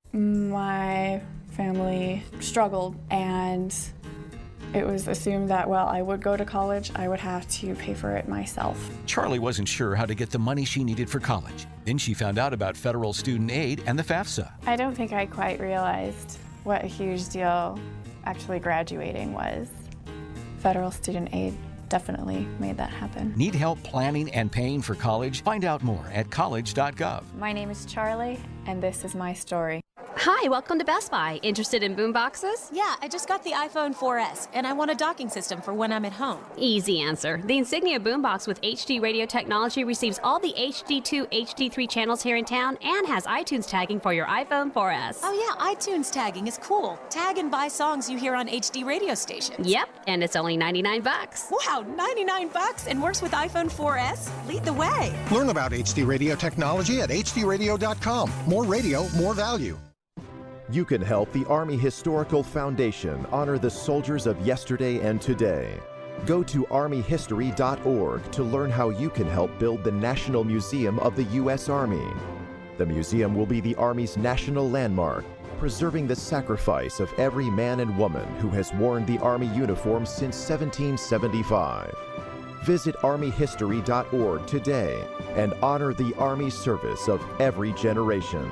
My family struggled, and it was assumed that, well, I would go to college, I would have to pay for it myself. Charlie wasn't sure how to get the money she needed for college. Then she found out about federal student aid and the FAFSA. I don't think I quite realized what a huge deal actually graduating was. Federal student aid definitely made that happen. Need help planning and paying for college? Find out more at college dot gov. My name is Charlie, and this is my story. Hi, welcome to Best Buy. Interested in boom boxes? Yeah, I just got the iPhone four S, and I want a docking system for when I'm at home. Easy answer. The Insignia boombox with H D radio technology receives all the H D two, H D three channels here in town and has iTunes tagging for your iPhone four S. Oh yeah, iTunes tagging is cool. Tag and buy songs you hear on H D radio stations. Yep, and it's only ninety-nine bucks. Wow, ninety-nine bucks and works with iPhone four S? Lead the way. Learn about H D radio technology at H D radio dot com. More radio, more value. You can help the Army Historical Foundation honor the soldiers of yesterday and today. Go to army history dot org to learn how you can help build the National Museum of the U S Army. The museum will be the Army's national landmark, preserving the sacrifice of every man and woman who has worn the Army uniform since seventeen seventy-five. Visit army history dot org today and honor the Army service of every generation.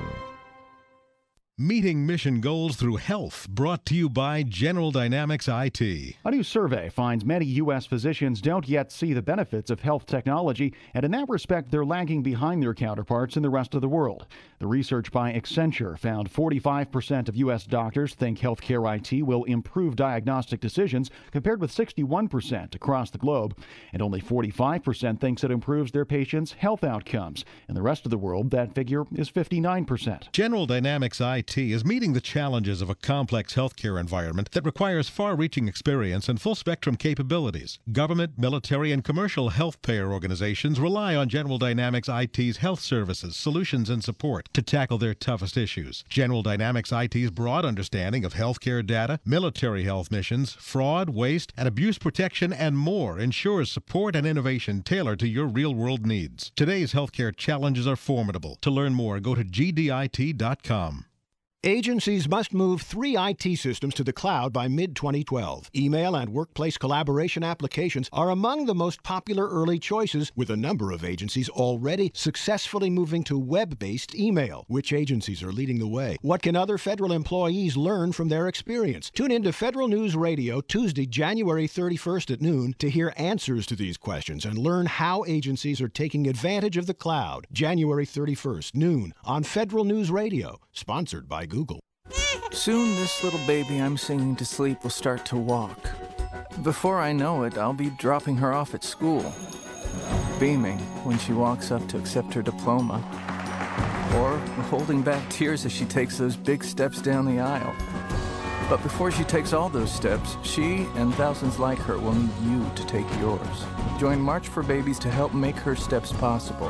Meeting mission goals through health, brought to you by General Dynamics I T. A new survey finds many U S physicians don't yet see the benefits of health technology, and in that respect, they're lagging behind their counterparts in the rest of the world. The research by Accenture found forty-five percent of U S doctors think healthcare I T will improve diagnostic decisions, compared with sixty-one percent across the globe, and only forty-five percent thinks it improves their patients' health outcomes. In the rest of the world, that figure is fifty-nine percent. General Dynamics I T is meeting the challenges of a complex healthcare environment that requires far-reaching experience and full-spectrum capabilities. Government, military, and commercial health payer organizations rely on General Dynamics I T's health services, solutions, and support to tackle their toughest issues. General Dynamics I T's broad understanding of healthcare data, military health missions, fraud, waste, and abuse protection, and more ensures support and innovation tailored to your real-world needs. Today's healthcare challenges are formidable. To learn more, go to G D I T dot com. Agencies must move three I T systems to the cloud by mid twenty twelve. Email and workplace collaboration applications are among the most popular early choices, with a number of agencies already successfully moving to web-based email. Which agencies are leading the way? What can other federal employees learn from their experience? Tune in to Federal News Radio Tuesday, January thirty-first at noon to hear answers to these questions and learn how agencies are taking advantage of the cloud. January thirty-first, noon, on Federal News Radio, sponsored by Google. Google. Soon this little baby I'm singing to sleep will start to walk. Before I know it, I'll be dropping her off at school, beaming when she walks up to accept her diploma. Or holding back tears as she takes those big steps down the aisle. But before she takes all those steps, she and thousands like her will need you to take yours. Join March for Babies to help make her steps possible.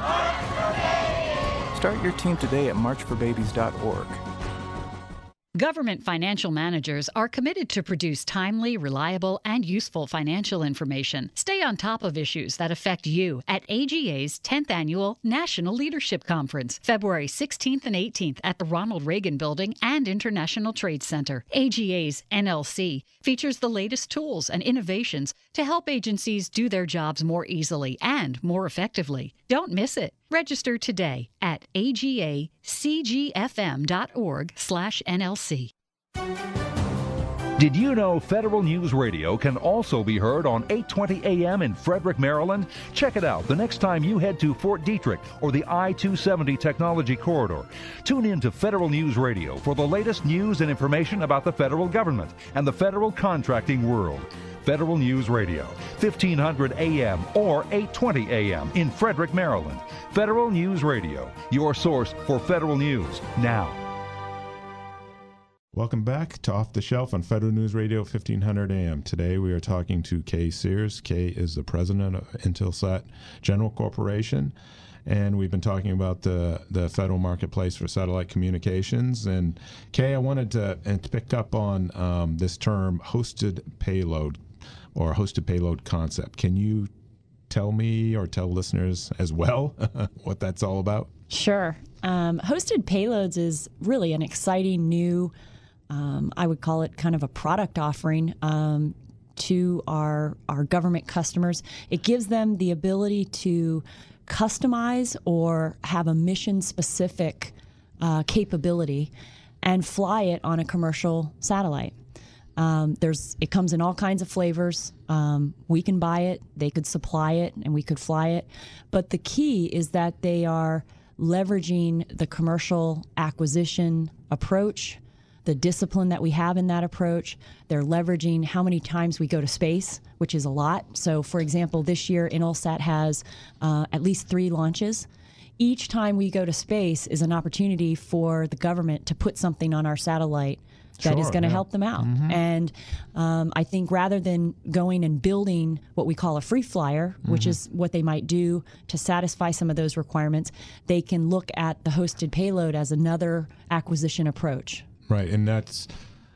Start your team today at march for babies dot org. Government financial managers are committed to produce timely, reliable, and useful financial information. Stay on top of issues that affect you at A G A's tenth Annual National Leadership Conference, February sixteenth and eighteenth at the Ronald Reagan Building and International Trade Center. A G A's N L C features the latest tools and innovations to help agencies do their jobs more easily and more effectively. Don't miss it. Register today at A G A C G F M dot org slash N L C. Did you know Federal News Radio can also be heard on eight twenty A M in Frederick, Maryland? Check it out the next time you head to Fort Detrick or the I two seventy Technology Corridor. Tune in to Federal News Radio for the latest news and information about the federal government and the federal contracting world. Federal News Radio, fifteen hundred A M or eight twenty A M in Frederick, Maryland. Federal News Radio, your source for federal news now. Welcome back to Off the Shelf on Federal News Radio, fifteen hundred A M. Today we are talking to Kay Sears. Kay is the president of Intelsat General Corporation, and we've been talking about the, the federal marketplace for satellite communications. And Kay, I wanted to, and to pick up on um, this term, hosted payload, or hosted payload concept. Can you tell me or tell listeners as well what that's all about? Sure. Um, hosted payloads is really an exciting new, um, I would call it kind of a product offering um, to our our government customers. It gives them the ability to customize or have a mission-specific uh, capability and fly it on a commercial satellite. Um, there's it comes in all kinds of flavors. Um, we can buy it, they could supply it, and we could fly it. But the key is that they are leveraging the commercial acquisition approach, the discipline that we have in that approach. They're leveraging how many times we go to space, which is a lot. So, for example, this year, Intelsat has uh, at least three launches. Each time we go to space is an opportunity for the government to put something on our satellite that Sure, is going to yeah. help them out. Mhm. And um, I think rather than going and building what we call a free flyer, which Mhm. is what they might do to satisfy some of those requirements, they can look at the hosted payload as another acquisition approach. Right, and that's,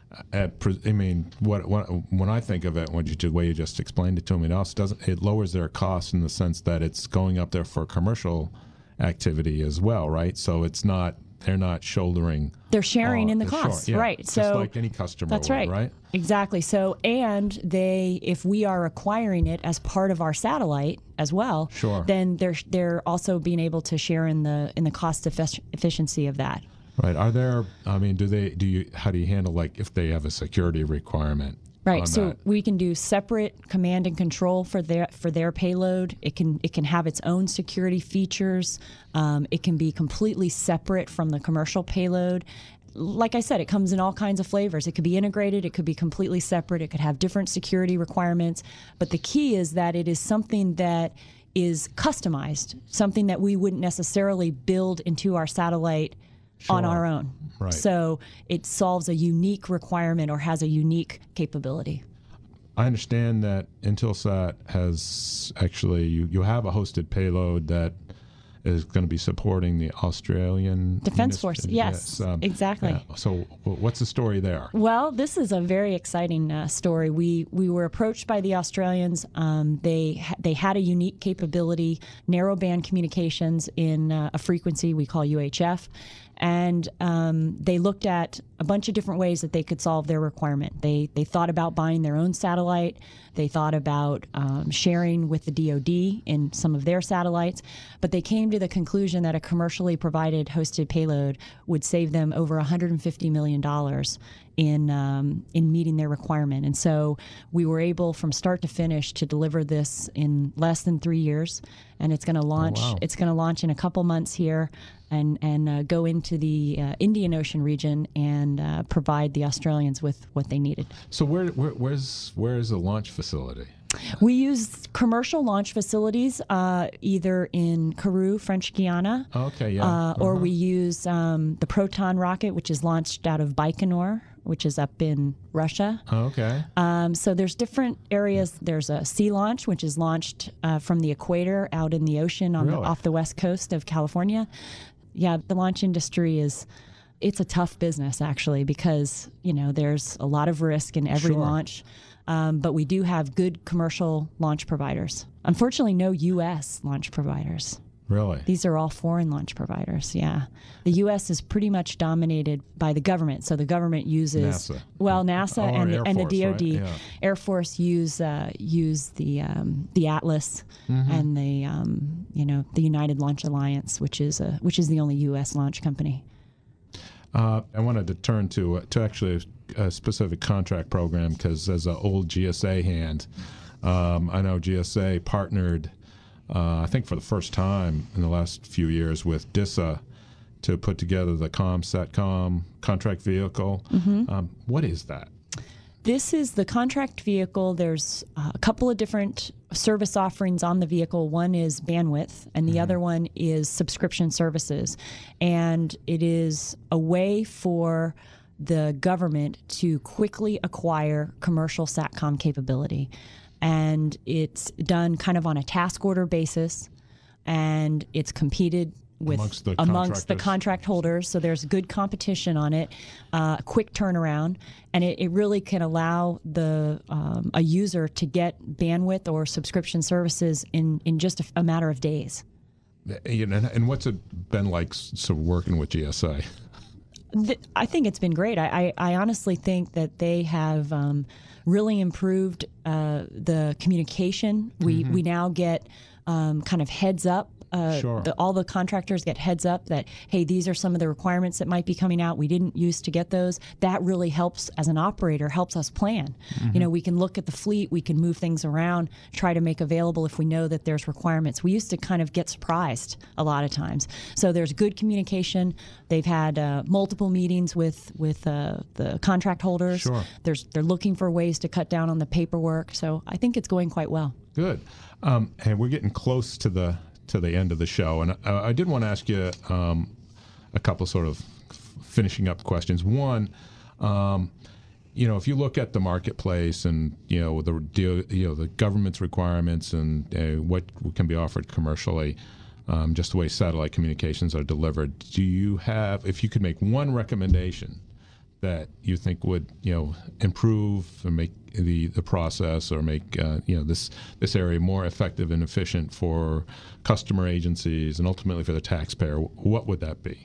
at, pre- I mean, what, what when I think of it, when you, the way you just explained it to me, it also doesn't, it lowers their costs in the sense that it's going up there for commercial activity as well, right? So it's not, they're not shouldering. They're sharing uh, in the shore- costs, yeah, right? Just So like any customer that's would, right, right? Exactly. So, and they, if we are acquiring it as part of our satellite as well, Sure. then they're they're also being able to share in the in the cost effic- efficiency of that. Right. Are there, I mean, do they, do you, how do you handle, like, if they have a security requirement? Right. on So that? we can do separate command and control for their for their payload. It can it can have its own security features. Um, it can be completely separate from the commercial payload. Like I said, it comes in all kinds of flavors. It could be integrated. It could be completely separate. It could have different security requirements. But the key is that it is something that is customized, something that we wouldn't necessarily build into our satellite on Sure. our own. Right. So it solves a unique requirement or has a unique capability. I understand that Intelsat has actually, you, you have a hosted payload that is going to be supporting the Australian Defense minis- Force, yes, exactly. yeah. So w- what's the story there? Well, this is a very exciting uh, story. We we were approached by the Australians. Um, they ha- they had a unique capability, narrowband communications in uh, a frequency we call U H F, and um, they looked at a bunch of different ways that they could solve their requirement. They they thought about buying their own satellite. They thought about um, sharing with the D O D in some of their satellites, but they came to the conclusion that a commercially provided hosted payload would save them over one hundred fifty million dollars in um, in meeting their requirement. And so we were able, from start to finish, to deliver this in less than three years. And it's going to launch. wow. It's going to launch in a couple months here, and and uh, go into the uh, Indian Ocean region and uh, provide the Australians with what they needed. So where, where where's where is the launch facility? We use commercial launch facilities, uh, either in Kourou, French Guiana, okay, yeah. uh, or Uh-huh. we use um, the Proton rocket, which is launched out of Baikonur, which is up in Russia. Okay. Um, so there's different areas. There's a sea launch, which is launched uh, from the equator out in the ocean on Really? the, off the west coast of California. Yeah, the launch industry is, it's a tough business, actually, because, you know, there's a lot of risk in every Sure. launch. Um, but we do have good commercial launch providers. Unfortunately, no U S launch providers. Really? These are all foreign launch providers, yeah. The U S is pretty much dominated by the government. So the government uses... NASA. Well, NASA Oh, and, Air and the Force, D O D. right? Yeah. Air Force use uh, use the um, the Atlas Mhm. and the um, you know the United Launch Alliance, which is a which is the only U S launch company. Uh, I wanted to turn to uh, to actually a, a specific contract program because as an old G S A hand, um, I know G S A partnered, uh, I think for the first time in the last few years with D I S A to put together the ComSatcom contract vehicle. Mhm. Um, what is that? This is the contract vehicle. There's uh, a couple of different service offerings on the vehicle. One is bandwidth, and the other one is subscription services. And it is a way for the government to quickly acquire commercial SATCOM capability. And it's done kind of on a task order basis, and it's competed with Amongst the amongst the contractors. contract holders, so there's good competition on it, uh, quick turnaround, and it, it really can allow the um, a user to get bandwidth or subscription services in, in just a, a matter of days. You know, and what's it been like so working with G S A? Th- I think it's been great. I, I, I honestly think that they have um, really improved uh, the communication. We Mhm. we now get um, kind of heads up. Uh, Sure. the, all the contractors get heads up that, hey, these are some of the requirements that might be coming out. We didn't use to get those. That really helps as an operator, helps us plan. Mhm. You know, we can look at the fleet, we can move things around, try to make available if we know that there's requirements. We used to kind of get surprised a lot of times. So there's good communication. They've had uh, multiple meetings with with uh, the contract holders. Sure. There's they're looking for ways to cut down on the paperwork. So I think it's going quite well. Good. Um, and we're getting close to the to the end of the show, and I, I did want to ask you um, a couple sort of finishing up questions. One, um, you know, if you look at the marketplace and you know the deal, you know the government's requirements and uh, what can be offered commercially, um, just the way satellite communications are delivered, do you have, if you could make one recommendation that you think would, you know, improve or make the, the process or make, uh, you know, this this area more effective and efficient for customer agencies and ultimately for the taxpayer, what would that be?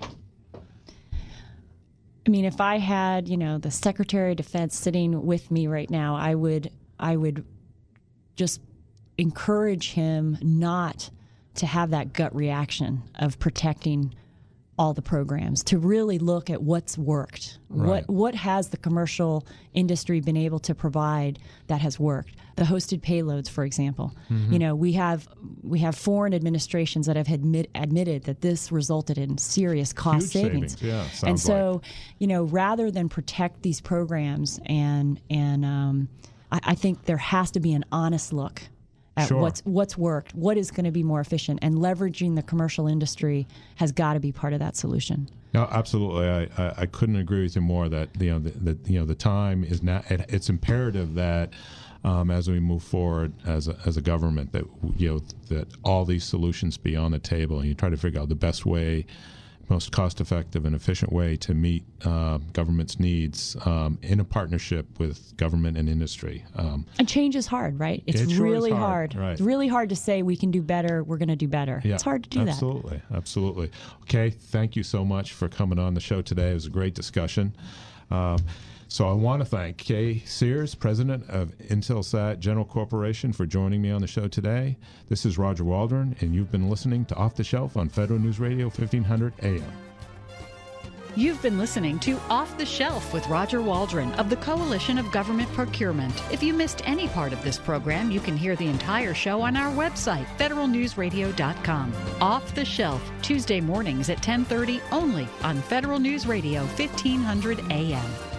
I mean, if I had, you know, the Secretary of Defense sitting with me right now, I would I would just encourage him not to have that gut reaction of protecting all the programs, to really look at what's worked. Right. What what has the commercial industry been able to provide that has worked? The hosted payloads, for example. Mhm. You know, we have we have foreign administrations that have admit, admitted that this resulted in serious cost Huge savings. savings, yeah, and sounds so, you know, rather than protect these programs, and and um, I, I think there has to be an honest look at Sure. what's what's worked, what is going to be more efficient, and leveraging the commercial industry has got to be part of that solution. No, absolutely. I, I, I couldn't agree with you more. That you know, the, the you know, the time is now. It, it's imperative that um, as we move forward as a, as a government, that you know that all these solutions be on the table, and you try to figure out the best way, most cost-effective and efficient way to meet uh, government's needs um, in a partnership with government and industry. Um, And change is hard, right? It's It sure is really hard, hard. right. It's really hard to say we can do better, we're going to do better. Yeah, It's hard to do absolutely, Absolutely, Okay, thank you so much for coming on the show today. It was a great discussion. Um, so I want to thank Kay Sears, President of Intelsat General Corporation, for joining me on the show today. This is Roger Waldron, and you've been listening to Off the Shelf on Federal News Radio fifteen hundred A M. You've been listening to Off the Shelf with Roger Waldron of the Coalition of Government Procurement. If you missed any part of this program, you can hear the entire show on our website, federal news radio dot com. Off the Shelf, Tuesday mornings at ten thirty only on Federal News Radio fifteen hundred A M.